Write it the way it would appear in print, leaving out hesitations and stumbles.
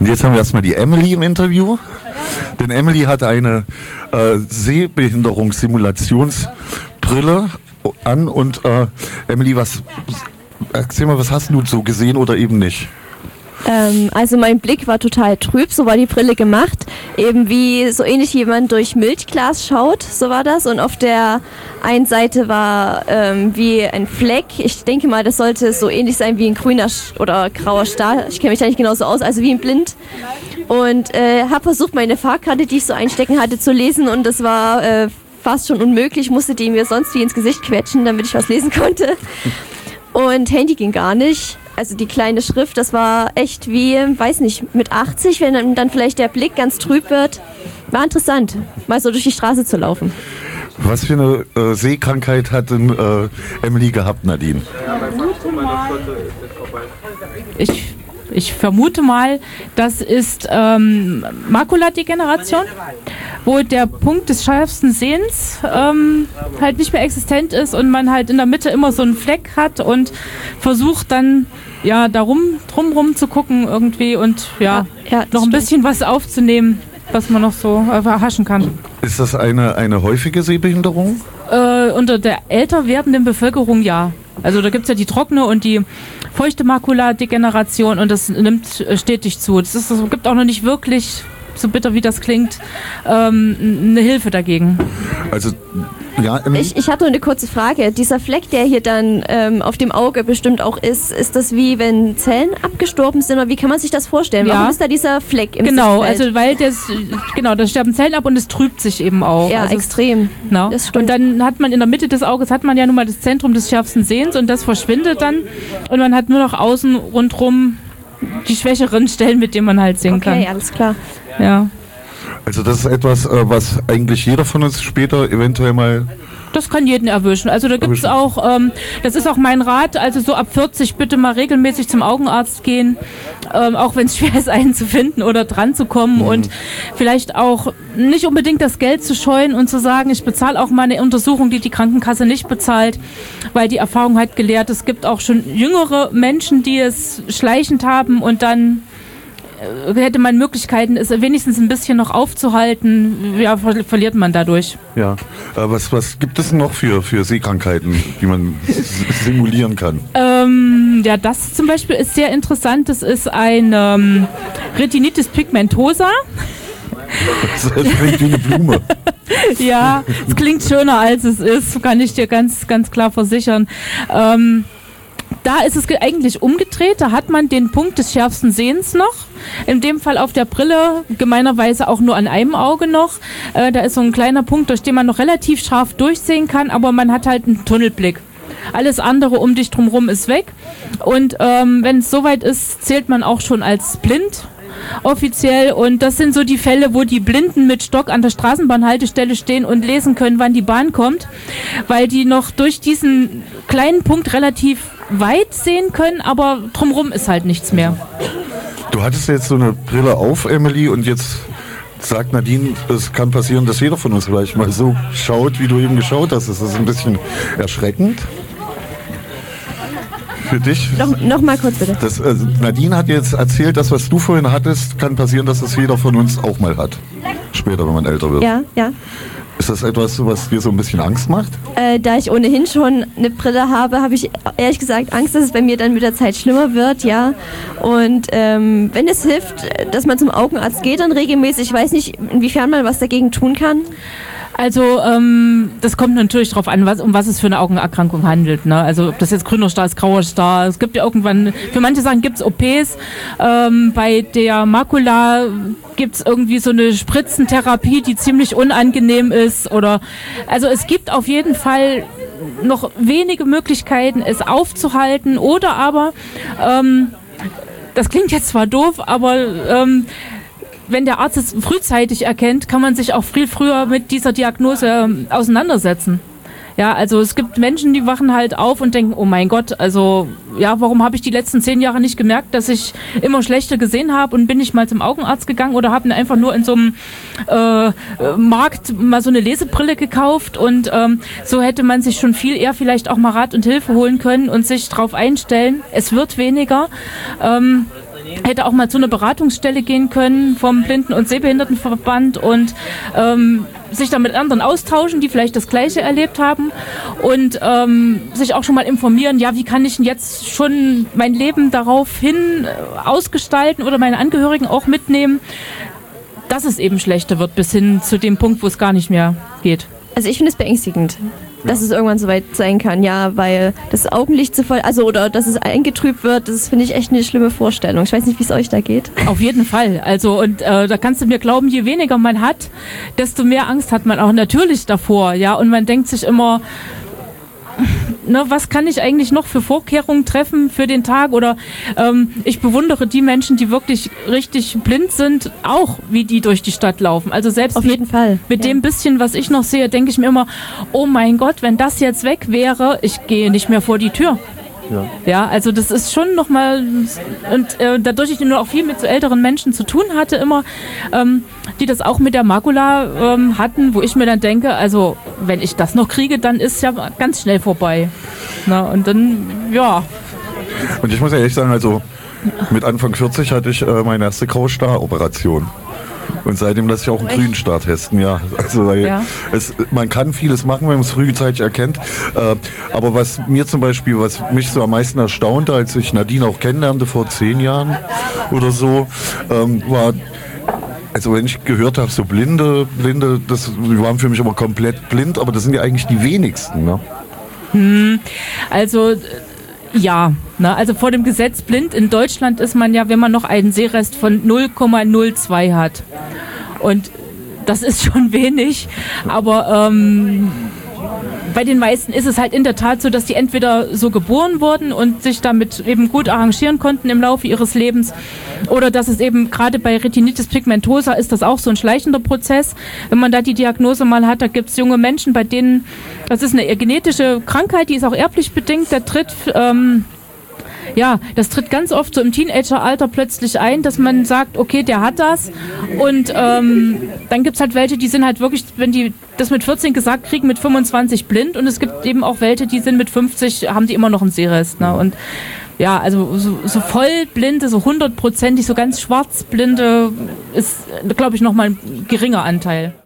Und jetzt haben wir erstmal die Emily im Interview. Denn Emily hat eine Sehbehinderungssimulationsbrille an. Und Emily, erzähl mal, was hast du so gesehen oder eben nicht? Also mein Blick war total trüb, so war die Brille gemacht. Eben wie so ähnlich wie jemand durch Milchglas schaut, so war das. Und auf der einen Seite war wie ein Fleck. Ich denke mal, das sollte so ähnlich sein wie ein grüner oder grauer Star. Ich kenne mich da nicht genau so aus, also wie ein Blind. Und habe versucht, meine Fahrkarte, die ich so einstecken hatte, zu lesen. Und das war fast schon unmöglich. Ich musste die mir sonst wie ins Gesicht quetschen, damit ich was lesen konnte. Und Handy ging gar nicht. Also die kleine Schrift, das war echt wie, weiß nicht, mit 80, wenn dann vielleicht der Blick ganz trüb wird. War interessant, mal so durch die Straße zu laufen. Was für eine Sehkrankheit hat denn Emily gehabt, Nadine? Ich vermute mal, das ist Makuladegeneration, wo der Punkt des schärfsten Sehens halt nicht mehr existent ist und man halt in der Mitte immer so einen Fleck hat und versucht dann ja drumrum zu gucken irgendwie und ja noch ein bisschen was aufzunehmen, was man noch so erhaschen kann. Ist das eine häufige Sehbehinderung? Unter der älter werdenden Bevölkerung ja. Also da gibt es ja die trockene und die feuchte Makuladegeneration und das nimmt stetig zu. Es gibt auch noch nicht wirklich, so bitter wie das klingt, eine Hilfe dagegen. Also ja, ich hatte eine kurze Frage. Dieser Fleck, der hier dann auf dem Auge bestimmt auch ist das wie wenn Zellen abgestorben sind oder wie kann man sich das vorstellen? Warum ist da dieser Fleck im Genau, Sichtfeld? also da sterben Zellen ab und es trübt sich eben auch. Ja, also extrem. Das stimmt. Und dann hat man in der Mitte des Auges hat man ja nun mal das Zentrum des schärfsten Sehens und das verschwindet dann und man hat nur noch außen rundrum die schwächeren Stellen, mit denen man halt sehen kann. Okay, alles klar. Ja. Also das ist etwas, was eigentlich jeder von uns später eventuell mal... Das kann jeden erwischen. Also da gibt es auch, das ist auch mein Rat, also so ab 40 bitte mal regelmäßig zum Augenarzt gehen, auch wenn es schwer ist, einen zu finden oder dran zu kommen und vielleicht auch nicht unbedingt das Geld zu scheuen und zu sagen, ich bezahle auch mal eine Untersuchung, die Krankenkasse nicht bezahlt, weil die Erfahrung hat gelehrt, es gibt auch schon jüngere Menschen, die es schleichend haben und dann hätte man Möglichkeiten, es wenigstens ein bisschen noch aufzuhalten, ja, verliert man dadurch. Ja, was gibt es noch für Sehkrankheiten, die man simulieren kann? Ja, das zum Beispiel ist sehr interessant. Das ist ein Retinitis pigmentosa. Das klingt wie eine Blume. Ja, es klingt schöner als es ist, kann ich dir ganz, ganz klar versichern. Da ist es eigentlich umgedreht, da hat man den Punkt des schärfsten Sehens noch, in dem Fall auf der Brille, gemeinerweise auch nur an einem Auge noch. Da ist so ein kleiner Punkt, durch den man noch relativ scharf durchsehen kann, aber man hat halt einen Tunnelblick. Alles andere um dich drumherum ist weg und wenn es soweit ist, zählt man auch schon als blind. Offiziell und das sind so die Fälle, wo die Blinden mit Stock an der Straßenbahnhaltestelle stehen und lesen können, wann die Bahn kommt, weil die noch durch diesen kleinen Punkt relativ weit sehen können, aber drumherum ist halt nichts mehr. Du hattest jetzt so eine Brille auf, Emily, und jetzt sagt Nadine, es kann passieren, dass jeder von uns vielleicht mal so schaut, wie du eben geschaut hast. Das ist ein bisschen erschreckend. Für dich? Noch mal kurz bitte. Nadine hat jetzt erzählt, das, was du vorhin hattest, kann passieren, dass das jeder von uns auch mal hat. Später, wenn man älter wird. Ja. Ist das etwas, was dir so ein bisschen Angst macht? Da ich ohnehin schon eine Brille habe, habe ich ehrlich gesagt Angst, dass es bei mir dann mit der Zeit schlimmer wird, ja. Und wenn es hilft, dass man zum Augenarzt geht dann regelmäßig, ich weiß nicht, inwiefern man was dagegen tun kann. Also das kommt natürlich darauf an, um was es für eine Augenerkrankung handelt. Ne? Also ob das jetzt grüner Star ist, grauer Star. Es gibt ja irgendwann, für manche Sachen gibt es OPs. Bei der Makula gibt es irgendwie so eine Spritzentherapie, die ziemlich unangenehm ist. Also es gibt auf jeden Fall noch wenige Möglichkeiten, es aufzuhalten. Oder aber, das klingt jetzt zwar doof, aber wenn der Arzt es frühzeitig erkennt, kann man sich auch viel früher mit dieser Diagnose auseinandersetzen. Ja, also es gibt Menschen, die wachen halt auf und denken, oh mein Gott, also ja, warum habe ich die letzten 10 Jahre nicht gemerkt, dass ich immer schlechter gesehen habe und bin nicht mal zum Augenarzt gegangen oder habe mir einfach nur in so einem Markt mal so eine Lesebrille gekauft und so hätte man sich schon viel eher vielleicht auch mal Rat und Hilfe holen können und sich drauf einstellen. Es wird weniger. hätte auch mal zu einer Beratungsstelle gehen können vom Blinden- und Sehbehindertenverband und sich da mit anderen austauschen, die vielleicht das Gleiche erlebt haben und sich auch schon mal informieren, ja, wie kann ich denn jetzt schon mein Leben daraufhin ausgestalten oder meine Angehörigen auch mitnehmen, dass es eben schlechter wird, bis hin zu dem Punkt, wo es gar nicht mehr geht. Also ich finde es beängstigend, dass es irgendwann so weit sein kann, ja, weil das Augenlicht zu voll, also oder dass es eingetrübt wird, das finde ich echt eine schlimme Vorstellung. Ich weiß nicht, wie es euch da geht. Auf jeden Fall. Also und da kannst du mir glauben, je weniger man hat, desto mehr Angst hat man auch natürlich davor, ja. Und man denkt sich immer, ne, was kann ich eigentlich noch für Vorkehrungen treffen für den Tag? Oder ich bewundere die Menschen, die wirklich richtig blind sind, auch wie die durch die Stadt laufen. Also selbst auf jeden Fall. Mit dem bisschen, was ich noch sehe, denke ich mir immer, oh mein Gott, wenn das jetzt weg wäre, ich gehe nicht mehr vor die Tür. Ja, also das ist schon nochmal, und dadurch ich nur auch viel mit so älteren Menschen zu tun hatte immer, die das auch mit der Makula hatten, wo ich mir dann denke, also wenn ich das noch kriege, dann ist ja ganz schnell vorbei. Na, und dann, ja. Und ich muss ja ehrlich sagen, also mit Anfang 40 hatte ich meine erste Graustar-Operation. Und seitdem lasse ich auch einen Grünstar testen, ja. Also man kann vieles machen, wenn man es frühzeitig erkennt. Aber was mir zum Beispiel, was mich so am meisten erstaunte, als ich Nadine auch kennenlernte vor 10 Jahren oder so, war, also wenn ich gehört habe, so Blinde, die waren für mich immer komplett blind, aber das sind ja eigentlich die wenigsten, ne? Also ja, ne, also vor dem Gesetz blind in Deutschland ist man ja, wenn man noch einen Sehrest von 0,02 hat. Und das ist schon wenig, aber bei den meisten ist es halt in der Tat so, dass die entweder so geboren wurden und sich damit eben gut arrangieren konnten im Laufe ihres Lebens oder dass es eben gerade bei Retinitis pigmentosa ist das auch so ein schleichender Prozess. Wenn man da die Diagnose mal hat, da gibt es junge Menschen, bei denen, das ist eine genetische Krankheit, die ist auch erblich bedingt, das tritt ganz oft so im Teenageralter plötzlich ein, dass man sagt, okay, der hat das und dann gibt es halt welche, die sind halt wirklich, wenn die das mit 14 gesagt kriegen, mit 25 blind und es gibt eben auch welche, die sind mit 50, haben die immer noch einen Sehrest. Ne? Und ja, also so vollblinde, so 100%ig, so ganz schwarzblinde ist, glaube ich, nochmal ein geringer Anteil.